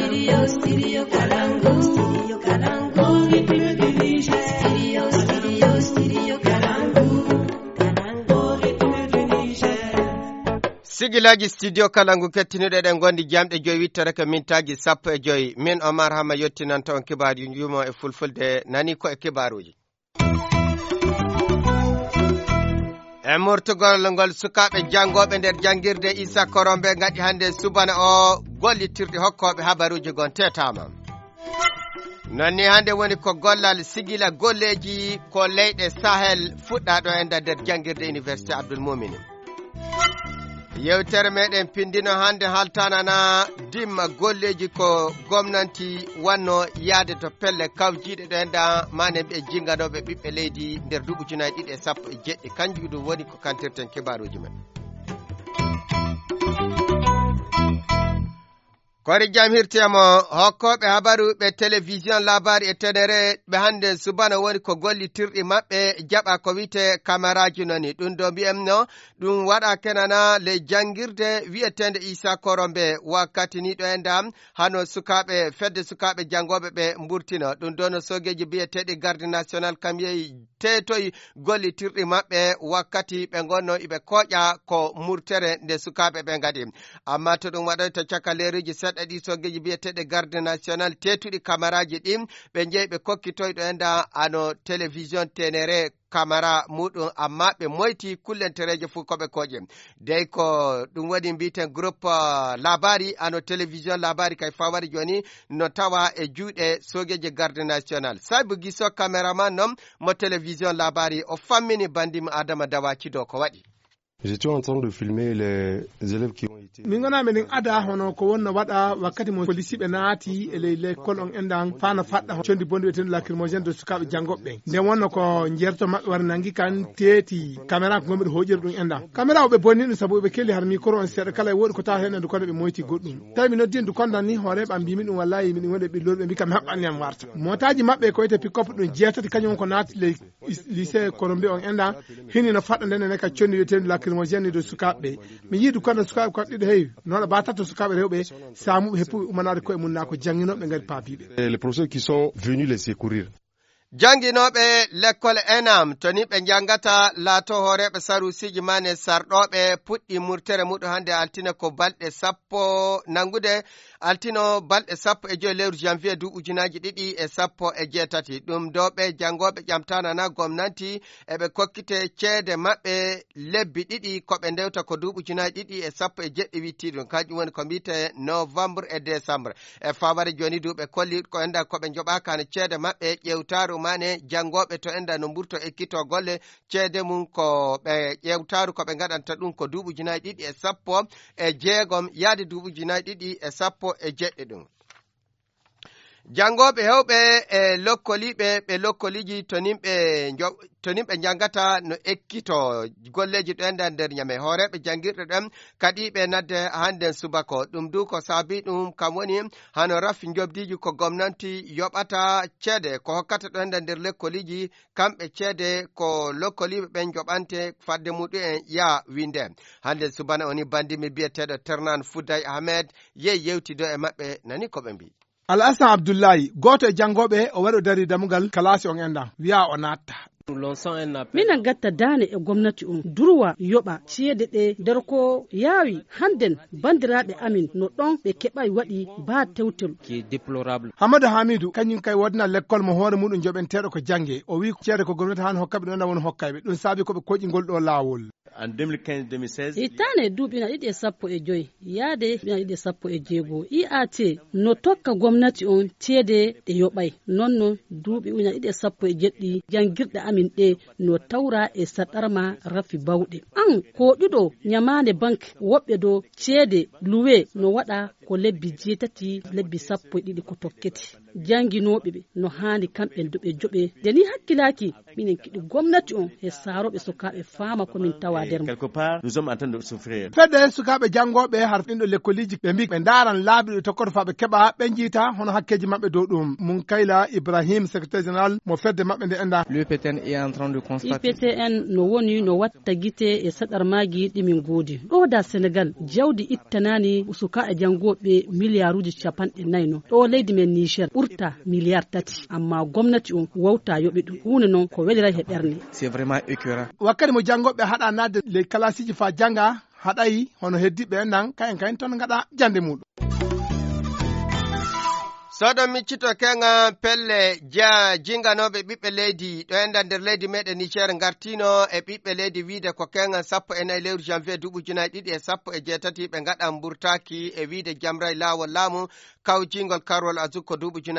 Studio Kalangu. Studio Kalangu. Studio Kalangu. Sigilaji studio Kalangu kettiniɗo ɗen gondi jamɗe joyi wittere ko mintaji sappo e joyi min Omar Hama yettinanta on kibaru jumo e fulfulde nani ko e kibaruji. E murtugol ngol sukaɓe jangoɓe nder jangirde Issa Korombe gaɗi hande subana o gollitirɗe hokkoɓe habaruji gon tetama. Nonni hande woni ko gollal sigila golleji ko leyɗe Sahel fuɗɗaɗo e nder jangirde Université Abdoul Moumin. Yewtere meɗen pindino hande haltanana dimma golleji ko gomnanti wanno yaade to pelle kawjiɗe ɗo enda mane ɓe jinganoɓe ɓiɓɓe leydi nder duɓujunaji ɗiɗi e sappo e jeɗɗi kanjum ɗum woni ko kantirten kibaruji men. Kori jam hirtemo hokkoɓe habaru ɓe télévision labari e tenere ɓe hande subana woni ko gollitirɗi maɓɓe jaɓa ko wite cameraji noni ɗum do mbiyamno ɗum waɗa kenana le jangirde wi'etende Issa Korombe wakkati ni ɗo endam hano sukaɓe fedde sukaɓe jangoɓe ɓe mburtino ɗum do no sogeji bi'eteɗi garde national kam yehi tetoyi gollitirɗi maɓɓe wakkati ɓe gonno iɓe koƴa ko murtere nde sukaɓe ɓe ngadi amma to ɗum waɗoy to caka leruji seɗɗa ɗi sogeji bi'eteɗe garde national tetuɗi camaraji ɗin ɓe jeeyi ɓe kokkitoyɗo enda ano télévision tenere camara muɗum amma ɓe moyti kullentereje fu koɓe koje dey ko ɗum waɗi mbiten groupe labari ano télévision labari kay fawari joni no tawa e juuɗe sogeje garde national saybu giso caméraman noon mo télévision labari o fammini bandimi Adama Dawaci do ko waɗi. J'étais en train de filmer les élèves qui ont été. Mingona men ada hono ko wonna wada wakkati mo police be naati e l'école on endan fana fadda condi bonde weten lacrymogène de sukabe jangobe nde wonno ko jerto mabbe war nangi kan teti caméra ko gombe hojir dum endan caméra be bonni dum sabu be kelli har micro on sede kala wodi ko ta hen ko be moyti goddum tay mi noddi ndu kondan ni hore bam bi min dum wallahi min wonde be lorbe bi kam habban yam warta motaji mabbe ko ite pick up dum jetati kanyum ko naati le lycée Korombe on endan hini no fadda den ne ka condi weten lacrymogène de sukabe mi yidu kono sukabe ko dide hey no ba tato sukabe rewbe samu hepu umanade ko e munna ko janginobe ngari papibe Les professeurs qui sont venus les secourir. Janginoɓe l'école enam toni ɓe jangata laato horeɓe sarusiji mane sarɗoɓe puɗɗi murtere muɗum hande altine ko balɗe sappo nangude altino balɗe sappo e joyi lewru janvier du ujunaji ɗiɗi e sappo e jeetati ɗum do ɓe jangoɓe ƴamtanana gomnanti eɓe kokkite ceede maɓɓe lebbi ɗiɗi koɓe ndewta ko du ujunaji ɗiɗi e sappo e jeɗɗi wittiɗum kanjum woni ko mbite novembre et décembre e fawari joni duɓe kolli ko enda koɓe joɓakano ceede maɓɓe ƴewtaru mane jangoɓe to enda no mburto ekkito golle ceede mum ko ɓe ƴewtaru koɓe gaɗanta ɗum ko duuɓi ujunaji ɗiɗi e sappo e jeegom yaade duuɓi ujunaji ɗiɗi e sappo e jeɗɗi ɗum. Jangoɓe hewɓe e lokkoliɓe ɓe lokkoliji tonimɓe jangata no ekkito golleji ɗo enda nder nyame horeɓe jangirɗe ɗen kadi ɓe nadde handen subako ɗum du ko saabi ɗum kam woni hano rafi jobdiji ko gomnanti yoɓata ceede ko hokkata ɗo enda nder lekkoliji kamɓe ceede ko lokkoliɓe ɓen joɓante fadde muɗum en ya winde handen subana oni bandimi biyeteɗo Ternan Fouday Ahmed yewti do e maɓɓe nani koɓe mbi. Alasan Abdullahi goto e jangoɓe o waɗo dari damugal kalasi on endan wiya o natta mina gatta dane e gwamnati durwa yoɓa ceede ɗe nder ko yaawi handen bandiraɓe amin no ɗon ɓe keɓay waɗi ba tewtel Hamadou Hamidou kañum kay wodna l'école mo hoore muɗum joɓenteɗo ko jangue o wi ceede ko gwamnati han hokkaɓe ɗon woni hokkayɓe ɗum saabi koɓe koƴigol ɗo laawol. En 2015-2016 hitane duuɓina ɗiɗi e sappo e joyi yaade duuɓina ɗiɗi e sappo e jeegoo IAT no tokka gwamnati on ceede ɗe yoɓay nonno duuɓi uña ɗiɗi e sappo e jeɗɗi jangirɗe amin ɗe no tawra e saɗarma rafi bawɗe an ko ɗiɗo nyamande banque woɓɓe do ceede luwe no waɗa ko lebbi jeetati lebbi sappo e ɗiɗi ko tokketi janginoɓe ɓe no hani kamɓe duɓe joɓe de ni hakkilaki minen kiɗi gomnati on e saroɓe sukaɓe fama komin tawa nder quelque part nous sommes en train de souffrir fedde sukaɓe jangoɓe har ɗinɗo lekkoliji ɓe mbi ɓe daran laabi ɗo tokkoto fa ɓe keɓa ɓe jiita hono hakkeji maɓɓe dow ɗum mun kayla Ibrahim secrétaire général mo fedde maɓɓe nde enda l'UPTN est en train de constater IPTN no woni no watta guite e saɗarmaji ɗimin goodi ɗo da Sénégal jawdi ittanani sukaɓe jangoɓe milliarduji 40 ɗo leydi men Niger ɓurta milliard 3 amma gomnati on wawta yoɓe ɗum hunde noon ko welira he ɓerne c'est vraiment écœurant wakkati mo jangoɓe haɗa nadde les classes fa janga haɗayi hono heddiɓe endan kayen ton gaɗa jande muɗum soɗon miccito kenga pelle jinganoɓe ɓiɓɓe leydi ɗo enda nder leydi meɗen Niger gartino e ɓiɓɓe leydi wiide ko kenga 14 lewru janvier 2017 ɓe gaɗan burtaki e wiide jamray lawol laamu kawjingol karwol azuko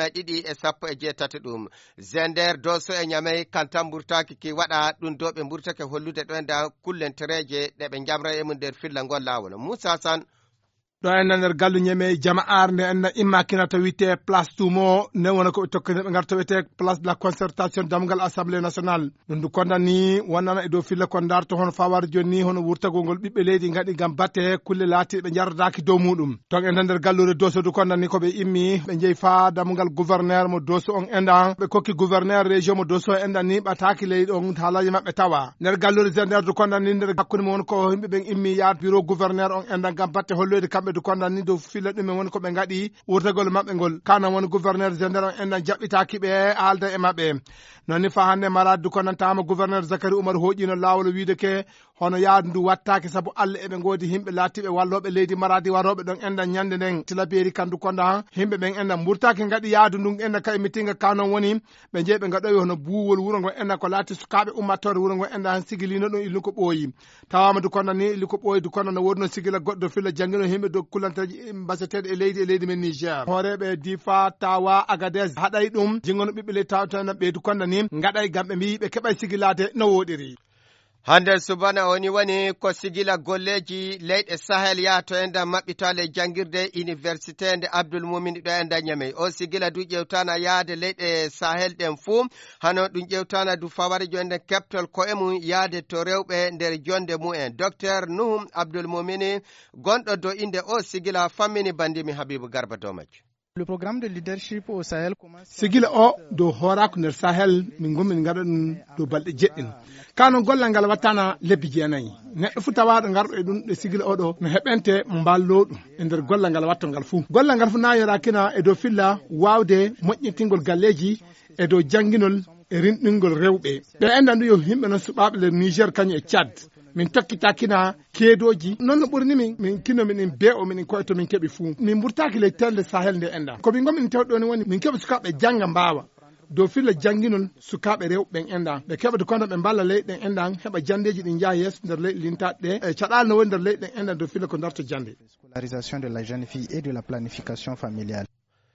2017 ɗum Zender Doso e Nyamey kantan burtaki ki waɗa ɗum do ɓe burtake hollude ɗo enda kullentereje ɗe ɓe jamray e mum nder fillangol lawol Moussa San ɗo enna nder gallu ñeme jama'ar nde enna immakina to wiyete place tumo ne wona ko ɓe tokkine ɓe garta wiyete place de la concertation damgal assemblée nationale ɗum ndu kondani wonnana e dow filla kon darto hono fawar joni hono wurtagol ngol ɓiɓɓe leydi gaɗi gam batte kulle laatiɗe ɓe jardataki dow muɗum ton enda nder gallude doso du kondani koɓe immi ɓe jeeyi fa damgal gouverneur mo doso on endan ɓe kokki gouverneur région mo doso endan ni ɓataki leydi on haalaji mabɓe tawa nder gallude zender du kondani nder hakkude mo woni ko yimɓe ɓen immi yaad bureau gouverneur on endan gam batte holloyde kamɓe du kondani dow filla ɗumen woni ko ɓe gaɗi wurtagol maɓɓe ngol kana woni gouverneur zender on endan jaɓɓitaki ɓe haalda e maɓɓe nonni fa hande marade du kondantama gouverneur Zakary Oumar hoƴino lawol wiide ke hono yaadu ndu wattaki saabu Allah eɓe godi himɓe laatiɓe walloɓe leydi maradi waroɓe ɗon endan ñande nden tilaberi kandu konda himɓe ɓen endan murtaki gaɗi yaadu ndun endan kay mitinga kanon woni ɓe jeeyi ɓe gaɗoyi hono buwol wuuro ngo endan ko laati sukaɓe ummatore wuuro ngo endan sigilino ɗum illu ko ɓooyi tawama du konda ni illu ko ɓooyi du konda no wodno sigila goɗɗo filla jangguino himɓe dow kullanteji mbaseteɗe e leydi men Niger horeɓe Difa Tawa Agadez haɗay ɗum jingono ɓiɓɓe leydi tawtana ɓeydu konda ni gaɗay gam ɓe mbi ɓe keɓay sigilade no woɗiri hande subana woni ko sigila golleji leyɗe Sahel yahto enda maɓɓitale jangirde université nde Abdoul Moumin ɗo enda Nyamey o sigila du ƴewtana yaade leyɗe Sahel ɗen fuu hano ɗum ƴewtana du fawari jonde keptol ko e mum yaade to rewɓe nder jonde mumen docteur Nuhu Abdoul Moumin gonɗo do inde o sigila fammini bandimi Habibou Garba Domaji Le programme de leadership au Sahel commence sigila o dow horako nder Sahel min gommin gaɗa ɗum dow balɗe jeɗɗin kano gollal ngal wattana lebbi jeenayyi neɗɗo fu tawaɗo garɗo e ɗum ɗe sigila oɗo no heɓente mballo ɗum e nder gollal ngal watta ngal fuu gollal ngal fu nayorakina e dow filla wawde moƴƴintingol galleji e dow jangguinol e rinɗingol rewɓe ɓe endan ɗum yo yimɓe noon suɓaɓe le Niger kañum e Tchad min tokkitakina keedoji noon no ɓuuri ni min kino minin be'o minin koye to min keeɓi fuu min ɓurtaki le telde Sahel nde enda komin gomin tewɗo ni woni min keeɓa sukaɓe jangga mbawa dow filla jangguinol sukaɓe rewɓe endan ɓe keɓa de konda ɓe mballa leyɗen endan heɓa jandeji ɗi jaa yeeso nder leyɗe lintaɗe ɗe e caɗale no woni nder leyɗen endan dow filla ko darto jande scolarisation de la jeune fille et de la planification familiale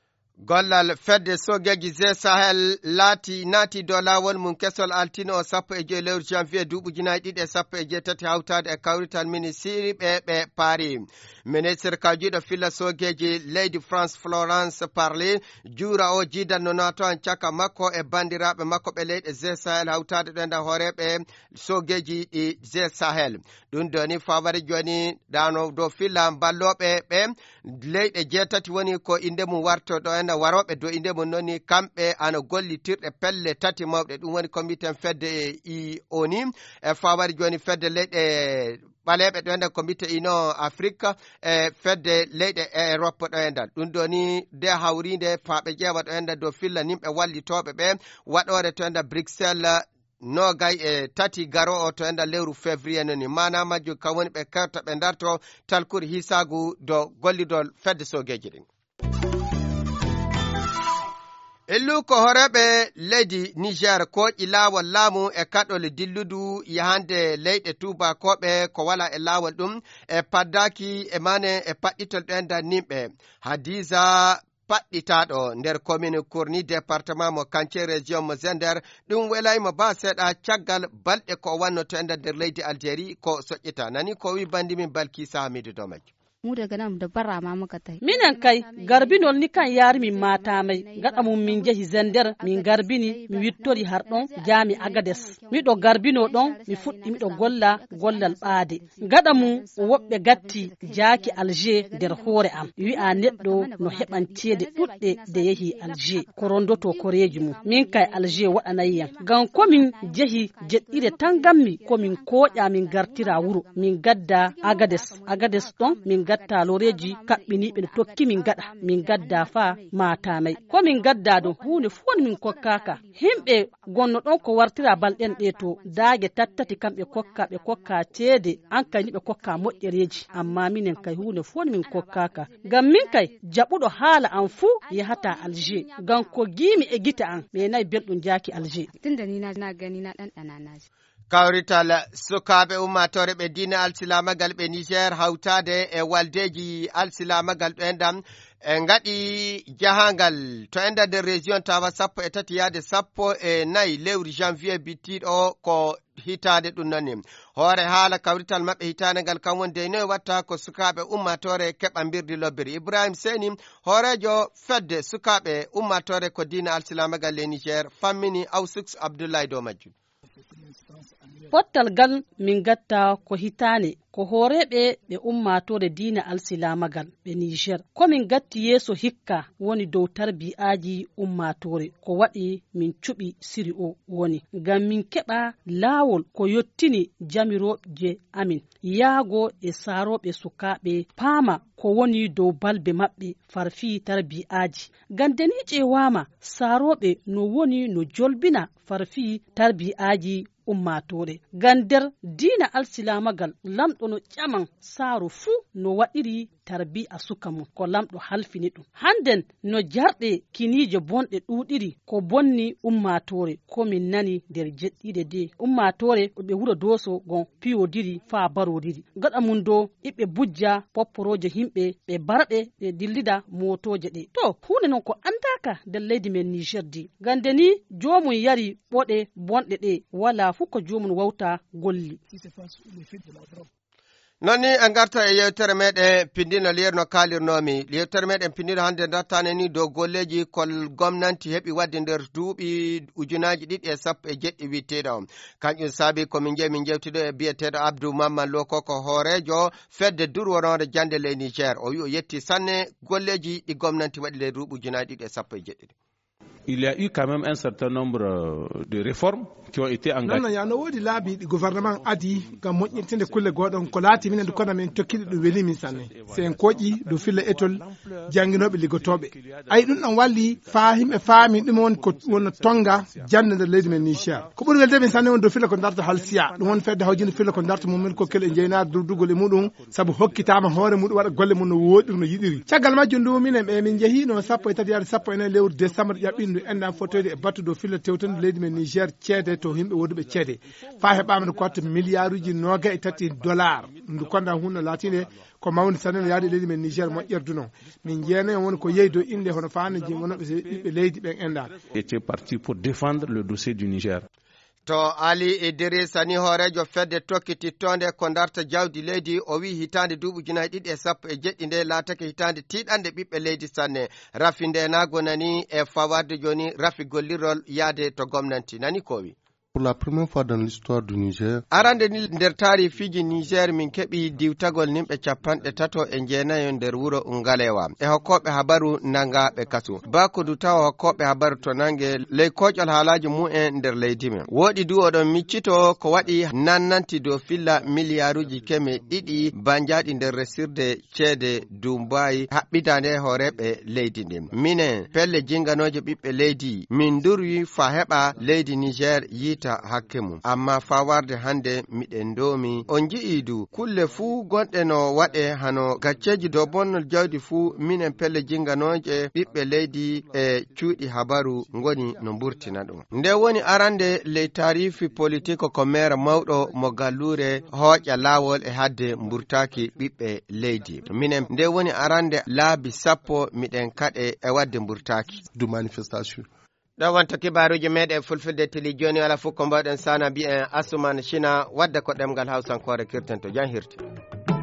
gollal fedde sogeji ze Sahel naati dow lawol mum kesol altino o 15 lewru janvier 2017 hawtade e kawrital ministre ɓe paari ministre kawjiɗo filla sogeji leydi France Florence Parly juura o jiidanno nato an caka makko e bandiraɓe makko ɓe leyɗe ze Sahel hawtade ɗo nda hooreɓe sogeji ɗi ze Sahel ɗum doni fawari joni dano dow filla balloɓe ɓe leyɗe jeetati woni ko inde mum warto ɗo en waroɓe dow inde mum noni kamɓe ana gollitirɗe pelle tati mawɗe ɗum woni comité fedde oni e fawari joni fedde leyɗe ɓaleɓe ɗo enda comité union Afrique e fedde leyɗe Europe ɗo enda ɗum ɗo ni de hawride faaɓe ƴeewa ɗo enda dow filla nimɓe wallitoɓe ɓe waɗore to enda Bruxelles nogay e tati garo o to enda lewru février noni mana majju kam woni ɓe kerta ɓe darto talkuri hisagu dow gollidol fedde sogeji ɗin illu ko horeɓe leydi Niger ko lawol laamu e kaɗol dilludu yahande leyɗe tubakoɓe ko wala e lawol ɗum e paddaki e mane e paɗɗitol ɗo enda nimɓe Hadiza paɗɗitaɗo nder commune Kourni département mo Kanché région mo Zender ɗum welaymo ba seeɗa caggal balɗe ko wanno to enda nder leydi Algérie ko soƴƴita nani ko wi bandimin Balkisa Hamidou Domaji mu daga nan da bara ma muka tai minen kai garbinol ni kan yari min mata mai gada mun min jehi zender min garbini mi wittori har don jami Agades mi do garbino don mi fuddi mi do gollal baade gada mu wobbe gatti jaaki Alger der hore am wi a neddo no hebancede dudde de yehi Alger korondoto koreji mu min kai Alger wadanayyan gan ko min jehi jeddire tangammi ko min koƴa min gartira wuro min gadda Agades don min gatta loreji kabbini be tokki min gadda fa mata mai ko min gadda do hunde fon min kokkaka himbe gonno don ko wartira balden be to daage tattati kambe kokka cede an kai ni be kokka moddereji amma minen kai hunde fon min kokkaka gam min kai jabudo hala an fu ya hata Alger gan ko gimi e gita an me nay beldum jaaki Alger tunda ni na gani na dan naji kawrital sukaɓe ummatore ɓe diina alsilamagal ɓe Niger hawtade e waldeji alsilamagal ɗo endam e ngaɗi jahangal to enda nder région tawa 13 yaade 14 lewru janvier bittiɗo ko hitande ɗum nonni hoore haala kawrital maɓɓe hitande ngal kam woni de noy watta ko sukaɓe ummatore keɓa mbirdi lobbiri Ibrahim Seni hoorejo fedde sukaɓe ummatore ko diina alsilamagal le Niger fammini Awsux Abdoulaye dow majjum pottal gal min gatta ko hitane ko horeɓe ɓe ummatore diina alsilamagal ɓe Niger ko min gatti yeso hikka woni dow tarbiyaji ummatore ko waɗi min cuɓi siri o woni ngam min keɓa laawol ko yottini jamiroɓe amin yaago e saroɓe sukaɓe paama ko woni dow balbe maɓɓe farfi tarbiyaji gandeni ƴewama saroɓe no woni no jolbina farfi tarbiyaji ummatore gander diina alsilamagal lamɗo no ƴaman saaru fuu no waɗiri tarbiya suka mum ko lamɗo halfini ɗum handen no jarɗe kinije bonɗe ɗuɗiri ko bonni ummatore ko min nani nder jeɗɗiɗe de ummatore ɓe wuro doso gon piyodiri fa barodiri gaɗa mum do iɓe bujja popporoje himɓe ɓe barɓe ɓe dillida motoje ɗe to hunde non ko andaka nder leydi men Niger di gande ni jomum yari ɓoɗe bonɗe ɗe wala fu ko jomum wawta golli nonni en garta e yewtere meɗen pindino liyerno kalirnomi yewtere meɗen pindino hande dartane ni dow golleji kol gomnanti heɓi wadde nder duuɓi ujunaji 1.7 witteɗo kanƴum saabi komin jeeyi min jewtiɗo e biyeteɗo Abdou Mamman Lo koko hoorejo fedde durworonde jande le Niger o wi o yetti sanne golleji ɗi gomnanti waɗi le duuɓi ujunaji 1.7 Il y a eu quand même un certain nombre de réformes qui ont été engagées. Non, no wodi laabi di gouvernement adi gam moƴƴintinde kulle goɗon ko laati minen kono min tokkiɗe ɗum weli min sanne c'est en koƴi do filla étole janginoɓe liggotoɓe ay ɗum ɗon walli fa himɓe faami ɗum won ko wona tonga jande nder leydi men Niger ko ɓuri welde min sanne won do filla ko darta halsiya ɗum won fedde hawjinde filla ko darta mumen ko kele jeynaade durdugol e muɗum saabu hokkitama hoore muɗum waɗa golle mum no woɗiri no yiɗiri caggal majjum ndu minen ɓe min jeehino 13 yaade 14 lewru décembre ƴaɓɓindu enɗam fotoyde e battude filla tewtande leydi men Niger ceede to himɓe woduɓe ceede fa heɓama no kotta milliarduji $30 ndu konda hunno latinde ko mawni sanne no yaadi leydi men Niger moƴƴerdu non min jeena en woni ko yeyi do inde hono faano jingonoɓe ɓiɓɓe leydi ɓen enɗa était parti pour défendre le dossier du Niger. To Ali Idrissa ni hoorejo fedde tokkitittonde ko darta jawdi leydi o wi hitande duuɓi ujunaji 1.7 nde laatake hitande tiiɗande ɓiɓɓe leydi sanne rafi nde nago nani e fawarde joni rafi gollirol yaade to gomnanti nani ko wi Pour la première fois dans l'histoire du Niger, arande ni nder taarifiji Niger min keɓi diwtagol nimɓe 39 nder wuro Ngalewa e hokkoɓe habaru nangaɓe kasu bakodu tawa hokkoɓe habaru to nange ley koƴol haalaji mu'en nder leydi men woɗi du oɗon miccito ko waɗi nannanti dow filla milliaruji keme 2 banjaɗi nder resirde ceede Dumbayi haɓɓitande hooreɓe leydi ndin minen pelle jinganoje ɓiɓɓe leydi min durwi fa heɓa leydi Niger yita hakke mum amma fawarde hande miɗen domi on ji'idu kulle fuu gonɗe no waɗe hano gacceji dow bonnol jawdi fuu minen pelle jinganoje ɓiɓɓe leydi e cuuɗi habaru ngoni no burtina ɗum nde woni arande ley tarifi politique ko maire mawɗo mo gallure hooƴa laawol e hadde mburtaki ɓiɓɓe leydi minen nde woni arande laabi 10 miɗen kaɗe e wadde mburtaki de manifestation. ɗo wonto kibaruji meɗen fulfilde tili joni wala fof ko mbawɗen sana mbi'en Asuman China wadda ko ɗemgal hawsankore kirten to jan hirti